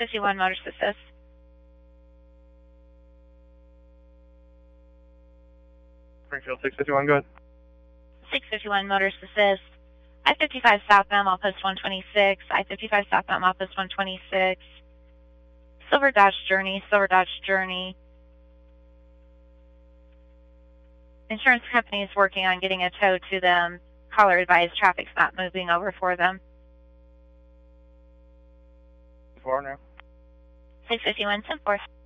651 Motors Assist. Springfield 651, go ahead. 651 Motors Assist. I-55 southbound, Milepost 126. I-55 southbound, Milepost 126. Silver Dodge Journey, Silver Dodge Journey. Insurance company is working on getting a tow to them. Caller advised traffic's not moving over for them. 4 now. 651 10-4.